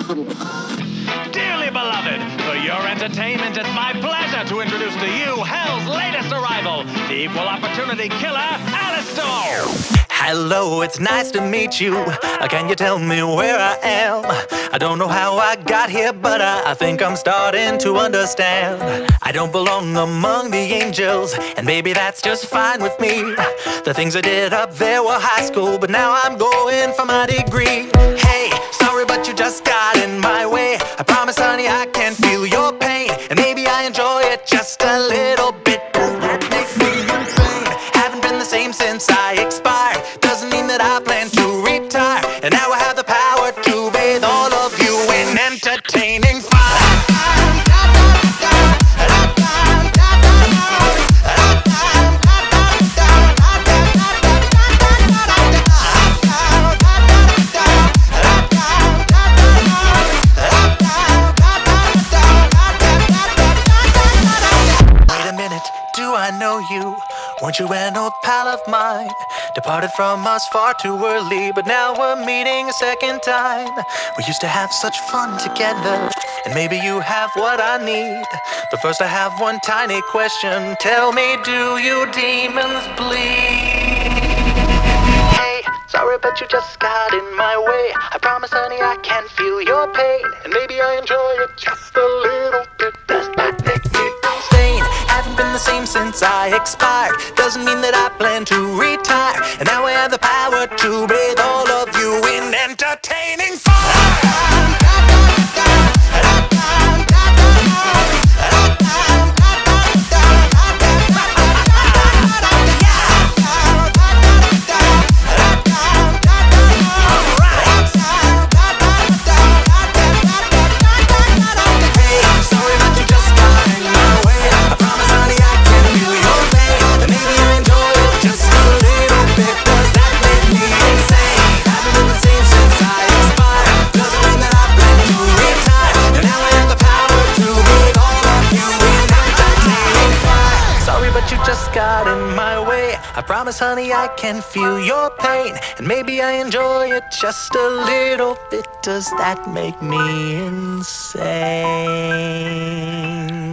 Dearly beloved, for your entertainment, it's my pleasure to introduce to you Hell's latest arrival, the equal opportunity killer, Alastor. Hello, it's nice to meet you. Can you tell me where I am? I don't know how I got here, but I think I'm starting to understand. I don't belong among the angels, and maybe that's just fine with me. The things I did up there were high school, but now I'm going for my degree. Hey, sorry, but you just got in my way. I promise, honey, I can feel your pain, and maybe I enjoy it just a little bit. Does that make me insane? Haven't been the same since I expired. Doesn't mean that I plan to retire, and now I have the power to bathe all of you in entertaining fire. Wait a minute, do I know you? Weren't you an old pal of mine? Departed from us far too early, but now we're meeting a second time. We used to have such fun together, and maybe you have what I need. But first I have one tiny question. Tell me, do you demons bleed? Hey, sorry, but you just got in my way. I promise, honey, I can feel your pain, and maybe I enjoy it just a little bit. Does that make me insane? Haven't been the same since I expired. Doesn't mean that I plan to retire, and now I have the power to bathe all of you in entertaining fire. You just got in my way. I promise, honey, I can feel your pain, and maybe I enjoy it just a little bit. Does that make me insane?